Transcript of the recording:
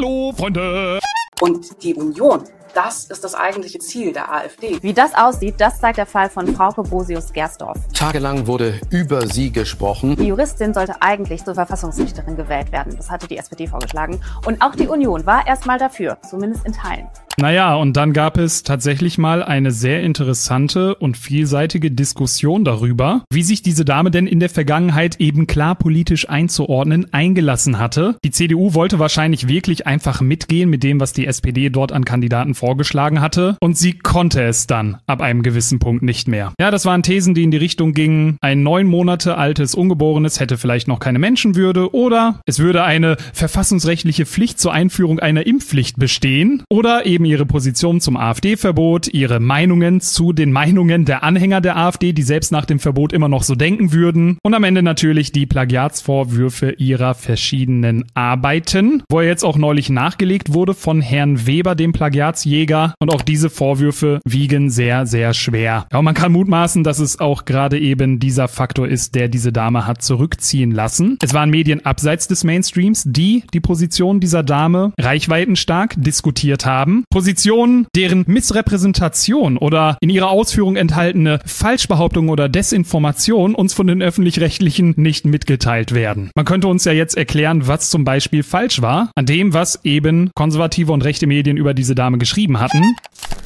Hallo, Freunde! Und die Union, das ist das eigentliche Ziel der AfD. Wie das aussieht, das zeigt der Fall von Frauke Bosius-Gersdorf. Tagelang wurde über sie gesprochen. Die Juristin sollte eigentlich zur Verfassungsrichterin gewählt werden. Das hatte die SPD vorgeschlagen. Und auch die Union war erstmal dafür, zumindest in Teilen. Naja, und dann gab es tatsächlich mal eine sehr interessante und vielseitige Diskussion darüber, wie sich diese Dame denn in der Vergangenheit eben klar politisch einzuordnen eingelassen hatte. Die CDU wollte wahrscheinlich wirklich einfach mitgehen mit dem, was die SPD dort an Kandidaten vorgeschlagen hatte, und sie konnte es dann ab einem gewissen Punkt nicht mehr. Ja, das waren Thesen, die in die Richtung gingen, ein 9 Monate altes Ungeborenes hätte vielleicht noch keine Menschenwürde, oder es würde eine verfassungsrechtliche Pflicht zur Einführung einer Impfpflicht bestehen, oder eben ihre Position zum AfD-Verbot, ihre Meinungen zu den Meinungen der Anhänger der AfD, die selbst nach dem Verbot immer noch so denken würden, und am Ende natürlich die Plagiatsvorwürfe ihrer verschiedenen Arbeiten, wo jetzt auch neulich nachgelegt wurde von Herrn Weber, dem Plagiatsjäger, und auch diese Vorwürfe wiegen sehr, sehr schwer. Ja, und man kann mutmaßen, dass es auch gerade eben dieser Faktor ist, der diese Dame hat zurückziehen lassen. Es waren Medien abseits des Mainstreams, die die Position dieser Dame reichweitenstark diskutiert haben. Positionen, deren Missrepräsentation oder in ihrer Ausführung enthaltene Falschbehauptungen oder Desinformation uns von den Öffentlich-Rechtlichen nicht mitgeteilt werden. Man könnte uns ja jetzt erklären, was zum Beispiel falsch war an dem, was eben konservative und rechte Medien über diese Dame geschrieben hatten.